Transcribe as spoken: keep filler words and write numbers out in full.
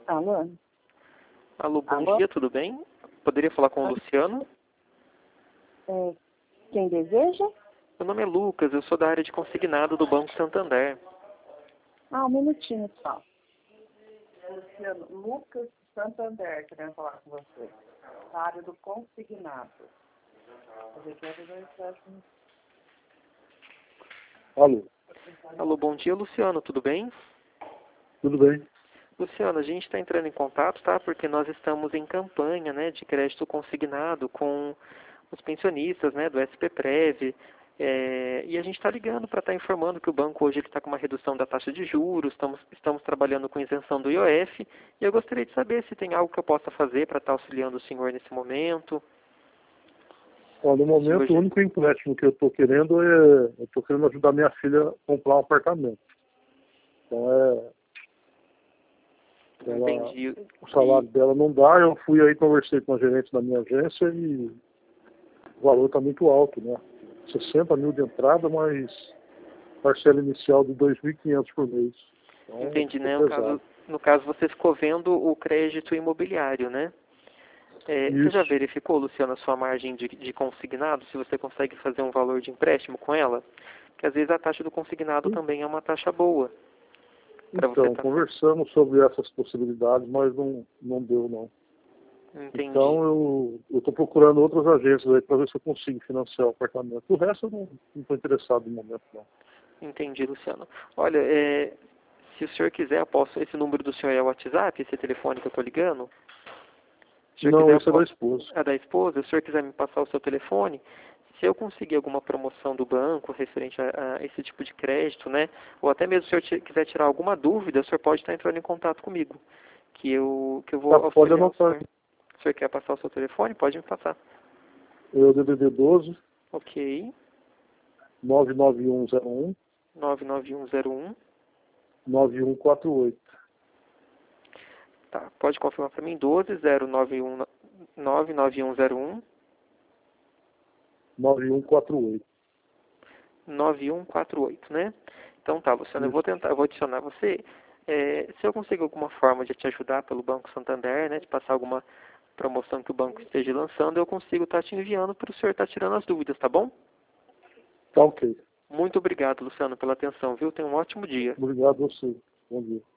Alô? Alô, bom Alô? dia, tudo bem? Poderia falar com o Luciano? É, quem deseja? Meu nome é Lucas, eu sou da área de consignado do Banco Santander. Ah, um minutinho só. Luciano, Lucas Santander, querendo falar com você. Da área do consignado. Alô, Alô, bom dia, Luciano, tudo bem? tudo bem? Luciano, a gente está entrando em contato, tá? Porque nós estamos em campanha, né, de crédito consignado com os pensionistas, né, do S P Prev. É, e a gente está ligando para estar informando que o banco hoje está com uma redução da taxa de juros, estamos, estamos trabalhando com isenção do I O F, e eu gostaria de saber se tem algo que eu possa fazer para estar auxiliando o senhor nesse momento. Ó, no momento, hoje... o único empréstimo que eu estou querendo é... Eu estou querendo ajudar minha filha a comprar um apartamento. Então, é... Ela, Entendi. o salário dela não dá, eu fui aí, conversei com a gerente da minha agência e o valor está muito alto, né? sessenta mil de entrada, mas parcela inicial de dois mil e quinhentos por mês. Então, Entendi, né? é No caso, no caso, você ficou vendo o crédito imobiliário, né? É, você já verificou, Luciano, a sua margem de, de consignado, se você consegue fazer um valor de empréstimo com ela? Porque às vezes a taxa do consignado Sim. também é uma taxa boa. Então, você tá... conversamos sobre essas possibilidades, mas não, não deu, não. Entendi. Então, eu estou procurando outras agências aí para ver se eu consigo financiar o apartamento. O resto, eu não estou interessado no momento, não. Entendi, Luciano. Olha, é, se o senhor quiser, eu posso... Esse número do senhor é o WhatsApp, esse telefone que eu estou ligando? Se o senhor Não, quiser, esse é posso... da esposa. É da esposa? Se o senhor quiser me passar o seu telefone, se eu conseguir alguma promoção do banco referente a, a esse tipo de crédito, né? Ou até mesmo se o senhor quiser tirar alguma dúvida, o senhor pode estar entrando em contato comigo. Que eu, que eu vou Tá, pode auxiliar o anotar. senhor. O senhor quer passar o seu telefone? Pode me passar. É o D D D doze, Ok. nove nove um zero um, nove nove um zero um. nove um quatro oito. Tá, pode confirmar para mim. doze zero nove um nove nove um zero um. nove um quatro oito. nove um quatro oito, né? Então tá, Luciano, eu vou Isso. tentar, eu vou adicionar você. É, se eu conseguir alguma forma de te ajudar pelo Banco Santander, né, de passar alguma promoção que o banco esteja lançando, eu consigo estar te enviando para o senhor estar tirando as dúvidas, tá bom? Tá ok. Muito obrigado, Luciano, pela atenção, viu? Tenha um ótimo dia. Obrigado a você. Bom dia.